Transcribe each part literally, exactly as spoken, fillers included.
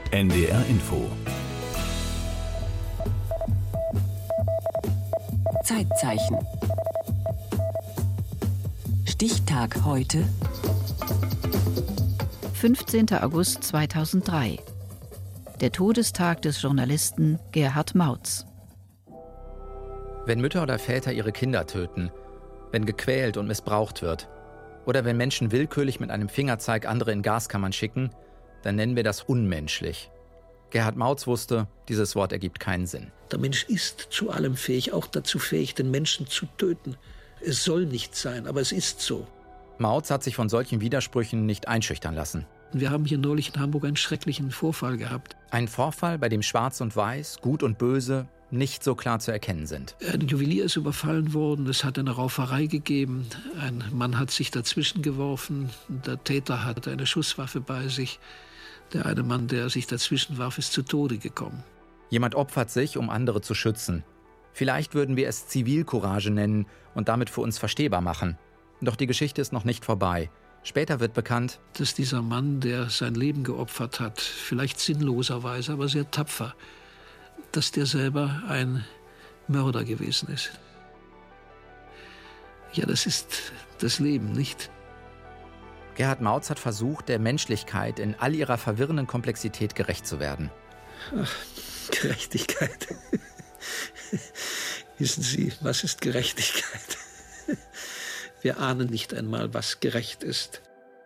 N D R Info. Zeitzeichen. Stichtag heute. fünfzehnter August zweitausenddrei. Der Todestag des Journalisten Gerhard Mautz. Wenn Mütter oder Väter ihre Kinder töten, wenn gequält und missbraucht wird oder wenn Menschen willkürlich mit einem Fingerzeig andere in Gaskammern schicken, dann nennen wir das unmenschlich. Gerhard Mautz wusste, dieses Wort ergibt keinen Sinn. Der Mensch ist zu allem fähig, auch dazu fähig, den Menschen zu töten. Es soll nicht sein, aber es ist so. Mautz hat sich von solchen Widersprüchen nicht einschüchtern lassen. Wir haben hier neulich in Hamburg einen schrecklichen Vorfall gehabt. Ein Vorfall, bei dem Schwarz und Weiß, Gut und Böse nicht so klar zu erkennen sind. Ein Juwelier ist überfallen worden, es hat eine Rauferei gegeben. Ein Mann hat sich dazwischen geworfen, der Täter hatte eine Schusswaffe bei sich. Der eine Mann, der sich dazwischen warf, ist zu Tode gekommen. Jemand opfert sich, um andere zu schützen. Vielleicht würden wir es Zivilcourage nennen und damit für uns verstehbar machen. Doch die Geschichte ist noch nicht vorbei. Später wird bekannt, dass dieser Mann, der sein Leben geopfert hat, vielleicht sinnloserweise, aber sehr tapfer, dass der selber ein Mörder gewesen ist. Ja, das ist das Leben, nicht? Gerhard Mautz hat versucht, der Menschlichkeit in all ihrer verwirrenden Komplexität gerecht zu werden. Ach, Gerechtigkeit. Wissen Sie, was ist Gerechtigkeit? Wir ahnen nicht einmal, was gerecht ist.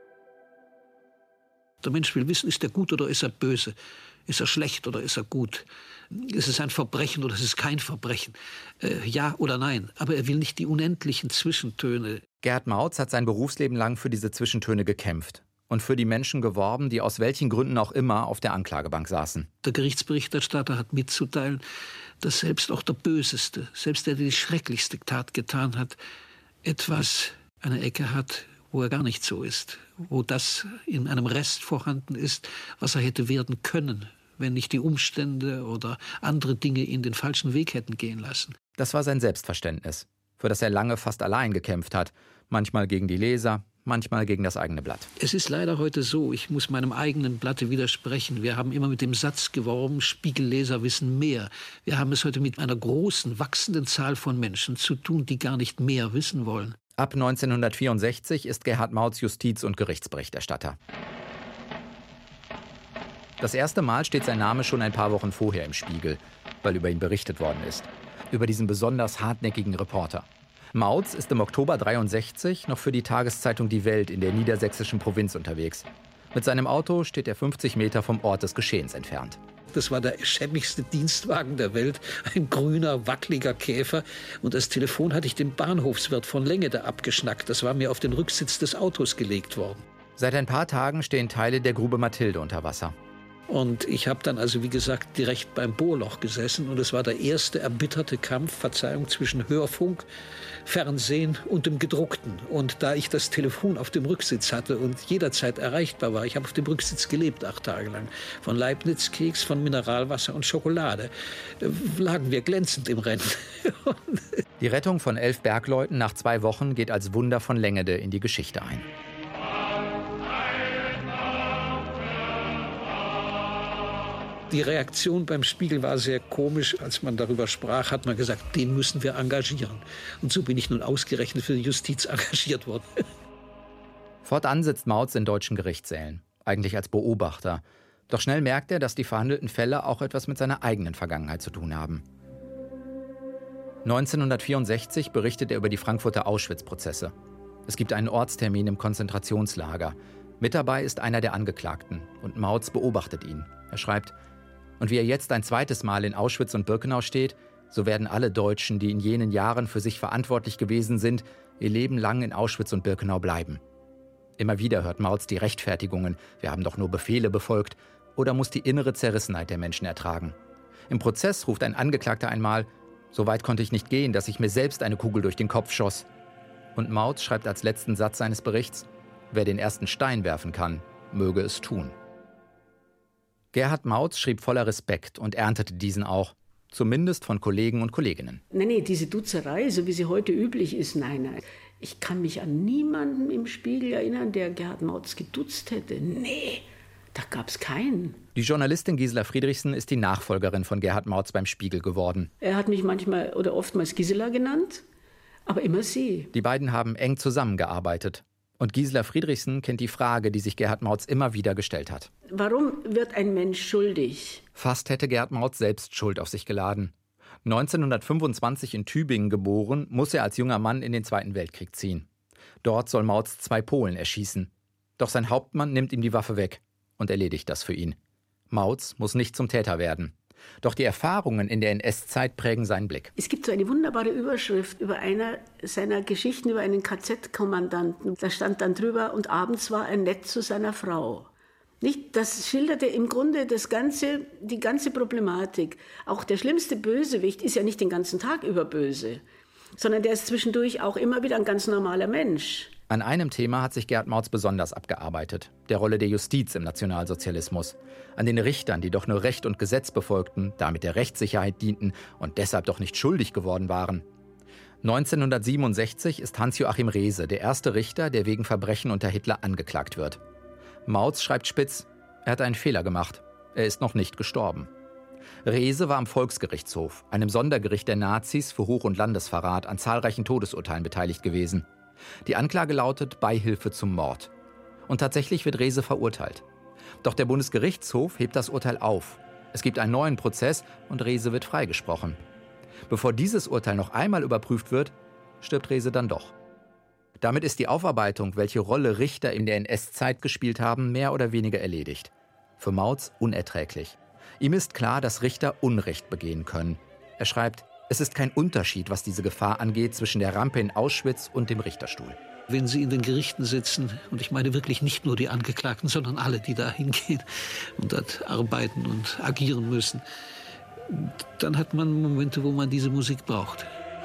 Der Mensch will wissen, ist er gut oder ist er böse? Ist er schlecht oder ist er gut? Ist es ein Verbrechen oder ist es kein Verbrechen? Äh, ja oder nein? Aber er will nicht die unendlichen Zwischentöne. Gerhard Mautz hat sein Berufsleben lang für diese Zwischentöne gekämpft und für die Menschen geworben, die aus welchen Gründen auch immer auf der Anklagebank saßen. Der Gerichtsberichterstatter hat mitzuteilen, dass selbst auch der Böseste, selbst der, der die schrecklichste Tat getan hat, etwas, eine Ecke hat, wo er gar nicht so ist, wo das in einem Rest vorhanden ist, was er hätte werden können, wenn nicht die Umstände oder andere Dinge ihn den falschen Weg hätten gehen lassen. Das war sein Selbstverständnis, für das er lange fast allein gekämpft hat, manchmal gegen die Leser, manchmal gegen das eigene Blatt. Es ist leider heute so, ich muss meinem eigenen Blatte widersprechen. Wir haben immer mit dem Satz geworben, Spiegelleser wissen mehr. Wir haben es heute mit einer großen, wachsenden Zahl von Menschen zu tun, die gar nicht mehr wissen wollen. Ab neunzehnhundertvierundsechzig ist Gerhard Mautz Justiz- und Gerichtsberichterstatter. Das erste Mal steht sein Name schon ein paar Wochen vorher im Spiegel, weil über ihn berichtet worden ist. Über diesen besonders hartnäckigen Reporter. Mautz ist im Oktober dreiundsechzig noch für die Tageszeitung Die Welt in der niedersächsischen Provinz unterwegs. Mit seinem Auto steht er fünfzig Meter vom Ort des Geschehens entfernt. Das war der schäbigste Dienstwagen der Welt, ein grüner, wackeliger Käfer. Und das Telefon hatte ich dem Bahnhofswirt von Längede abgeschnackt. Das war mir auf den Rücksitz des Autos gelegt worden. Seit ein paar Tagen stehen Teile der Grube Mathilde unter Wasser. Und ich habe dann also, wie gesagt, direkt beim Bohrloch gesessen. Und es war der erste erbitterte Kampf, Verzeihung, zwischen Hörfunk, Fernsehen und dem Gedruckten. Und da ich das Telefon auf dem Rücksitz hatte und jederzeit erreichbar war, ich habe auf dem Rücksitz gelebt, acht Tage lang, von Leibniz-Keks, von Mineralwasser und Schokolade, lagen wir glänzend im Rennen. Die Rettung von elf Bergleuten nach zwei Wochen geht als Wunder von Längede in die Geschichte ein. Die Reaktion beim Spiegel war sehr komisch. Als man darüber sprach, hat man gesagt, den müssen wir engagieren. Und so bin ich nun ausgerechnet für die Justiz engagiert worden. Fortan sitzt Mautz in deutschen Gerichtssälen, eigentlich als Beobachter. Doch schnell merkt er, dass die verhandelten Fälle auch etwas mit seiner eigenen Vergangenheit zu tun haben. neunzehnhundertvierundsechzig berichtet er über die Frankfurter Auschwitz-Prozesse. Es gibt einen Ortstermin im Konzentrationslager. Mit dabei ist einer der Angeklagten und Mautz beobachtet ihn. Er schreibt: Und wie er jetzt ein zweites Mal in Auschwitz und Birkenau steht, so werden alle Deutschen, die in jenen Jahren für sich verantwortlich gewesen sind, ihr Leben lang in Auschwitz und Birkenau bleiben. Immer wieder hört Mautz die Rechtfertigungen, wir haben doch nur Befehle befolgt, oder muss die innere Zerrissenheit der Menschen ertragen. Im Prozess ruft ein Angeklagter einmal: So weit konnte ich nicht gehen, dass ich mir selbst eine Kugel durch den Kopf schoss. Und Mautz schreibt als letzten Satz seines Berichts: Wer den ersten Stein werfen kann, möge es tun. Gerhard Mautz schrieb voller Respekt und erntete diesen auch, zumindest von Kollegen und Kolleginnen. Nein, nee, diese Dutzerei, so wie sie heute üblich ist, nein, nein. Ich kann mich an niemanden im Spiegel erinnern, der Gerhard Mautz gedutzt hätte. Nee, Da gab es keinen. Die Journalistin Gisela Friedrichsen ist die Nachfolgerin von Gerhard Mautz beim Spiegel geworden. Er hat mich manchmal oder oftmals Gisela genannt, aber immer sie. Die beiden haben eng zusammengearbeitet. Und Gisela Friedrichsen kennt die Frage, die sich Gerhard Mautz immer wieder gestellt hat. Warum wird ein Mensch schuldig? Fast hätte Gerhard Mautz selbst Schuld auf sich geladen. neunzehnhundertfünfundzwanzig in Tübingen geboren, muss er als junger Mann in den Zweiten Weltkrieg ziehen. Dort soll Mautz zwei Polen erschießen. Doch sein Hauptmann nimmt ihm die Waffe weg und erledigt das für ihn. Mautz muss nicht zum Täter werden. Doch die Erfahrungen in der N S-Zeit prägen seinen Blick. Es gibt so eine wunderbare Überschrift über einer seiner Geschichten über einen K Z-Kommandanten. Da stand dann drüber, und abends war er nett zu seiner Frau. Nicht? Das schilderte im Grunde das ganze, die ganze Problematik. Auch der schlimmste Bösewicht ist ja nicht den ganzen Tag über böse, sondern der ist zwischendurch auch immer wieder ein ganz normaler Mensch. An einem Thema hat sich Gerhard Mautz besonders abgearbeitet, der Rolle der Justiz im Nationalsozialismus. An den Richtern, die doch nur Recht und Gesetz befolgten, damit der Rechtssicherheit dienten und deshalb doch nicht schuldig geworden waren. neunzehnhundertsiebenundsechzig ist Hans-Joachim Rehse der erste Richter, der wegen Verbrechen unter Hitler angeklagt wird. Mautz schreibt spitz, er hat einen Fehler gemacht. Er ist noch nicht gestorben. Rehse war am Volksgerichtshof, einem Sondergericht der Nazis für Hoch- und Landesverrat, an zahlreichen Todesurteilen beteiligt gewesen. Die Anklage lautet Beihilfe zum Mord. Und tatsächlich wird Rehse verurteilt. Doch der Bundesgerichtshof hebt das Urteil auf. Es gibt einen neuen Prozess und Rehse wird freigesprochen. Bevor dieses Urteil noch einmal überprüft wird, stirbt Rehse dann doch. Damit ist die Aufarbeitung, welche Rolle Richter in der N S-Zeit gespielt haben, mehr oder weniger erledigt. Für Mautz unerträglich. Ihm ist klar, dass Richter Unrecht begehen können. Er schreibt, es ist kein Unterschied, was diese Gefahr angeht, zwischen der Rampe in Auschwitz und dem Richterstuhl. Wenn Sie in den Gerichten sitzen, und ich meine wirklich nicht nur die Angeklagten, sondern alle, die da hingehen und dort arbeiten und agieren müssen, dann hat man Momente, wo man diese Musik braucht.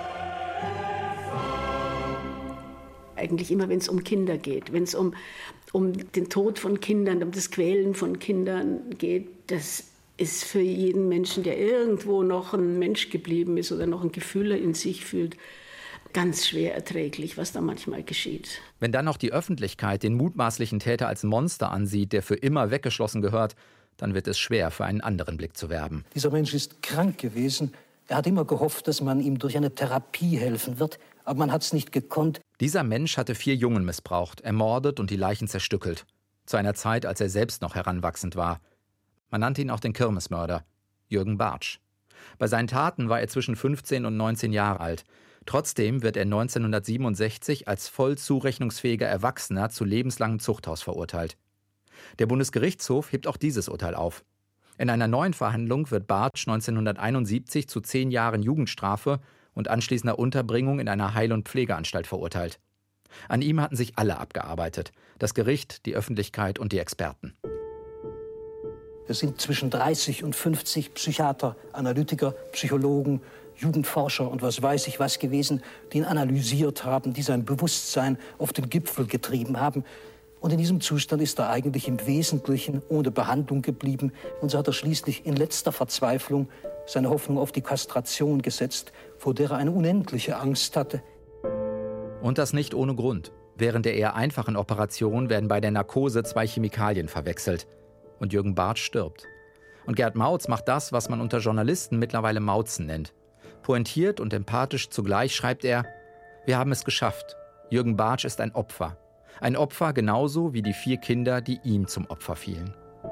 Eigentlich immer, wenn es um Kinder geht, wenn es um, um den Tod von Kindern, um das Quälen von Kindern geht, das ist für jeden Menschen, der irgendwo noch ein Mensch geblieben ist oder noch ein Gefühl in sich fühlt, ganz schwer erträglich, was da manchmal geschieht. Wenn dann noch die Öffentlichkeit den mutmaßlichen Täter als Monster ansieht, der für immer weggeschlossen gehört, dann wird es schwer, für einen anderen Blick zu werben. Dieser Mensch ist krank gewesen. Er hat immer gehofft, dass man ihm durch eine Therapie helfen wird, aber man hat es nicht gekonnt. Dieser Mensch hatte vier Jungen missbraucht, ermordet und die Leichen zerstückelt. Zu einer Zeit, als er selbst noch heranwachsend war. Man nannte ihn auch den Kirmesmörder, Jürgen Bartsch. Bei seinen Taten war er zwischen fünfzehn und neunzehn Jahre alt. Trotzdem wird er neunzehnhundertsiebenundsechzig als voll zurechnungsfähiger Erwachsener zu lebenslangem Zuchthaus verurteilt. Der Bundesgerichtshof hebt auch dieses Urteil auf. In einer neuen Verhandlung wird Bartsch neunzehnhunderteinundsiebzig zu zehn Jahren Jugendstrafe und anschließender Unterbringung in einer Heil- und Pflegeanstalt verurteilt. An ihm hatten sich alle abgearbeitet: das Gericht, die Öffentlichkeit und die Experten. Es sind zwischen dreißig und fünfzig Psychiater, Analytiker, Psychologen, Jugendforscher und was weiß ich was gewesen, die ihn analysiert haben, die sein Bewusstsein auf den Gipfel getrieben haben. Und in diesem Zustand ist er eigentlich im Wesentlichen ohne Behandlung geblieben. Und so hat er schließlich in letzter Verzweiflung seine Hoffnung auf die Kastration gesetzt, vor der er eine unendliche Angst hatte. Und das nicht ohne Grund. Während der eher einfachen Operation werden bei der Narkose zwei Chemikalien verwechselt. Und Jürgen Bartsch stirbt. Und Gerhard Mautz macht das, was man unter Journalisten mittlerweile Mauzen nennt. Pointiert und empathisch zugleich schreibt er: Wir haben es geschafft. Jürgen Bartsch ist ein Opfer. Ein Opfer genauso wie die vier Kinder, die ihm zum Opfer fielen.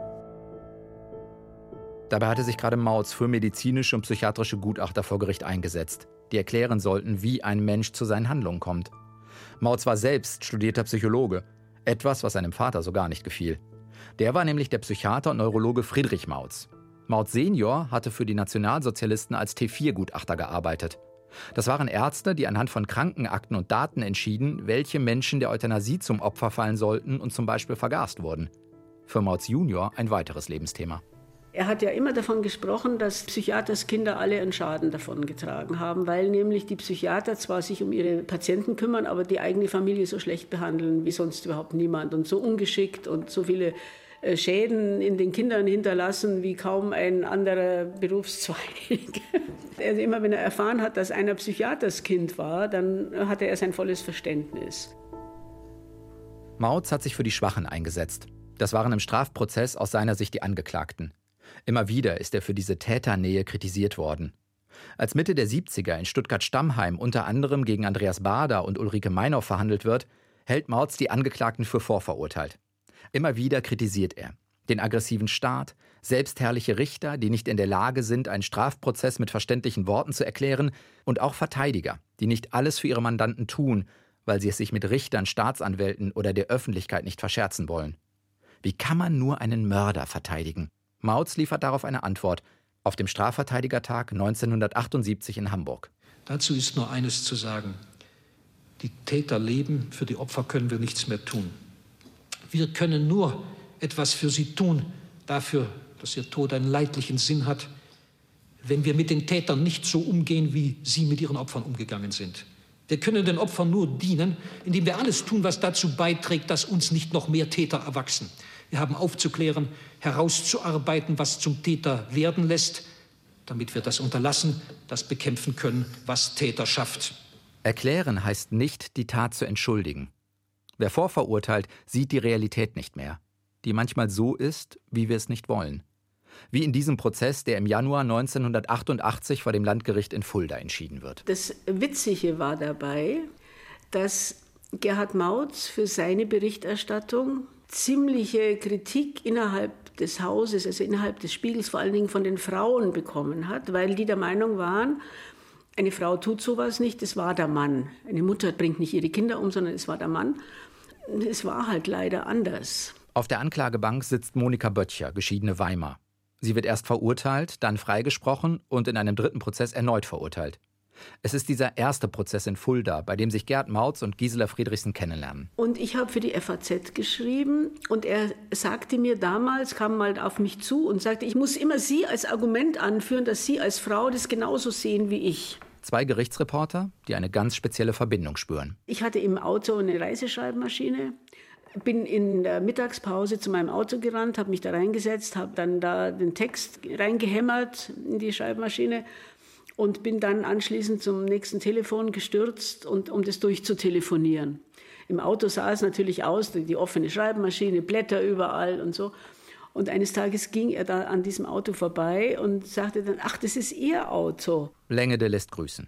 Dabei hatte sich gerade Mautz für medizinische und psychiatrische Gutachter vor Gericht eingesetzt, die erklären sollten, wie ein Mensch zu seinen Handlungen kommt. Mautz war selbst studierter Psychologe, etwas, was seinem Vater so gar nicht gefiel. Der war nämlich der Psychiater und Neurologe Friedrich Mautz. Mautz Senior hatte für die Nationalsozialisten als T vier Gutachter gearbeitet. Das waren Ärzte, die anhand von Krankenakten und Daten entschieden, welche Menschen der Euthanasie zum Opfer fallen sollten und zum Beispiel vergast wurden. Für Mautz Junior ein weiteres Lebensthema. Er hat ja immer davon gesprochen, dass Psychiaterskinder alle einen Schaden davon getragen haben, weil nämlich die Psychiater zwar sich um ihre Patienten kümmern, aber die eigene Familie so schlecht behandeln wie sonst überhaupt niemand und so ungeschickt und so viele Schäden in den Kindern hinterlassen wie kaum ein anderer Berufszweig. Also immer wenn er erfahren hat, dass einer Psychiaterskind war, dann hatte er sein volles Verständnis. Mautz hat sich für die Schwachen eingesetzt. Das waren im Strafprozess aus seiner Sicht die Angeklagten. Immer wieder ist er für diese Täternähe kritisiert worden. Als Mitte der siebziger in Stuttgart-Stammheim unter anderem gegen Andreas Baader und Ulrike Meinhof verhandelt wird, hält Mautz die Angeklagten für vorverurteilt. Immer wieder kritisiert er den aggressiven Staat, selbstherrliche Richter, die nicht in der Lage sind, einen Strafprozess mit verständlichen Worten zu erklären, und auch Verteidiger, die nicht alles für ihre Mandanten tun, weil sie es sich mit Richtern, Staatsanwälten oder der Öffentlichkeit nicht verscherzen wollen. Wie kann man nur einen Mörder verteidigen? Mautz liefert darauf eine Antwort auf dem Strafverteidigertag neunzehnhundertachtundsiebzig in Hamburg. Dazu ist nur eines zu sagen: Die Täter leben, für die Opfer können wir nichts mehr tun. Wir können nur etwas für sie tun, dafür, dass ihr Tod einen leidlichen Sinn hat, wenn wir mit den Tätern nicht so umgehen, wie sie mit ihren Opfern umgegangen sind. Wir können den Opfern nur dienen, indem wir alles tun, was dazu beiträgt, dass uns nicht noch mehr Täter erwachsen. Wir haben aufzuklären, herauszuarbeiten, was zum Täter werden lässt, damit wir das unterlassen, das bekämpfen können, was Täter schafft. Erklären heißt nicht, die Tat zu entschuldigen. Wer vorverurteilt, sieht die Realität nicht mehr, die manchmal so ist, wie wir es nicht wollen. Wie in diesem Prozess, der im Januar neunzehnhundertachtundachtzig vor dem Landgericht in Fulda entschieden wird. Das Witzige war dabei, dass Gerhard Mautz für seine Berichterstattung ziemliche Kritik innerhalb des Hauses, also innerhalb des Spiegels, vor allen Dingen von den Frauen bekommen hat, weil die der Meinung waren, eine Frau tut sowas nicht, es war der Mann. Eine Mutter bringt nicht ihre Kinder um, sondern es war der Mann. Es war halt leider anders. Auf der Anklagebank sitzt Monika Böttcher, geschiedene Weimar. Sie wird erst verurteilt, dann freigesprochen und in einem dritten Prozess erneut verurteilt. Es ist dieser erste Prozess in Fulda, bei dem sich Gerd Mautz und Gisela Friedrichsen kennenlernen. Und ich habe für die F A Z geschrieben und er sagte mir damals, kam mal auf mich zu und sagte, ich muss immer Sie als Argument anführen, dass Sie als Frau das genauso sehen wie ich. Zwei Gerichtsreporter, die eine ganz spezielle Verbindung spüren. Ich hatte im Auto eine Reiseschreibmaschine, bin in der Mittagspause zu meinem Auto gerannt, habe mich da reingesetzt, habe dann da den Text reingehämmert in die Schreibmaschine und bin dann anschließend zum nächsten Telefon gestürzt, und, um das durchzutelefonieren. Im Auto sah es natürlich aus, die, die offene Schreibmaschine, Blätter überall und so. Und eines Tages ging er da an diesem Auto vorbei und sagte dann, ach, das ist Ihr Auto. Längede lässt grüßen.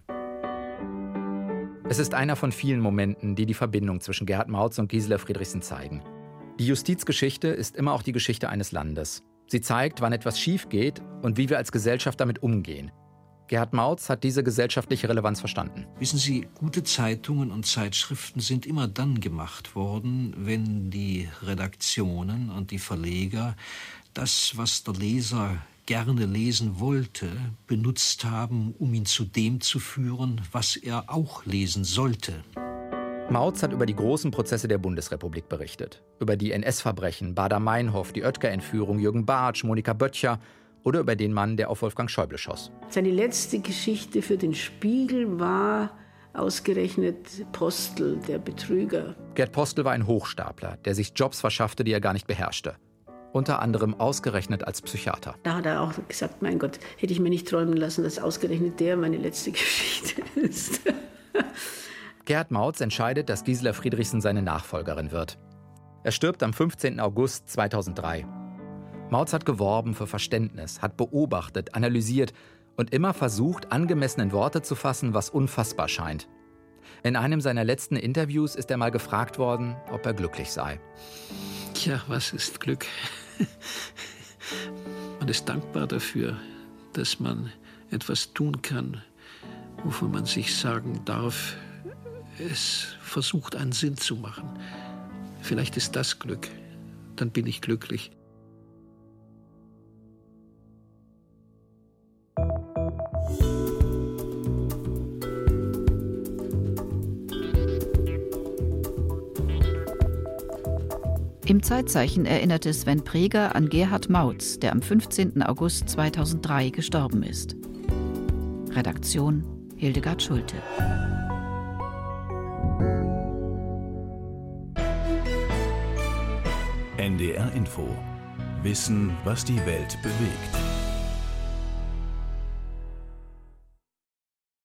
Es ist einer von vielen Momenten, die die Verbindung zwischen Gerhard Mautz und Gisela Friedrichsen zeigen. Die Justizgeschichte ist immer auch die Geschichte eines Landes. Sie zeigt, wann etwas schief geht und wie wir als Gesellschaft damit umgehen. Gerhard Mautz hat diese gesellschaftliche Relevanz verstanden. Wissen Sie, gute Zeitungen und Zeitschriften sind immer dann gemacht worden, wenn die Redaktionen und die Verleger das, was der Leser gerne lesen wollte, benutzt haben, um ihn zu dem zu führen, was er auch lesen sollte. Mautz hat über die großen Prozesse der Bundesrepublik berichtet. Über die N S-Verbrechen, Baader-Meinhof, die Oetker-Entführung, Jürgen Bartsch, Monika Böttcher oder über den Mann, der auf Wolfgang Schäuble schoss. Seine letzte Geschichte für den Spiegel war ausgerechnet Postel, der Betrüger. Gerd Postel war ein Hochstapler, der sich Jobs verschaffte, die er gar nicht beherrschte. Unter anderem ausgerechnet als Psychiater. Da hat er auch gesagt, mein Gott, hätte ich mir nicht träumen lassen, dass ausgerechnet der meine letzte Geschichte ist. Gerhard Mautz entscheidet, dass Gisela Friedrichsen seine Nachfolgerin wird. Er stirbt am fünfzehnten August zweitausenddrei. Mautz hat geworben für Verständnis, hat beobachtet, analysiert und immer versucht, angemessen in Worte zu fassen, was unfassbar scheint. In einem seiner letzten Interviews ist er mal gefragt worden, ob er glücklich sei. Tja, was ist Glück? Man ist dankbar dafür, dass man etwas tun kann, wovon man sich sagen darf, es versucht, einen Sinn zu machen. Vielleicht ist das Glück, dann bin ich glücklich. Im Zeitzeichen erinnerte Sven Preger an Gerhard Mautz, der am fünfzehnten August zweitausenddrei gestorben ist. Redaktion Hildegard Schulte. N D R Info. Wissen, was die Welt bewegt.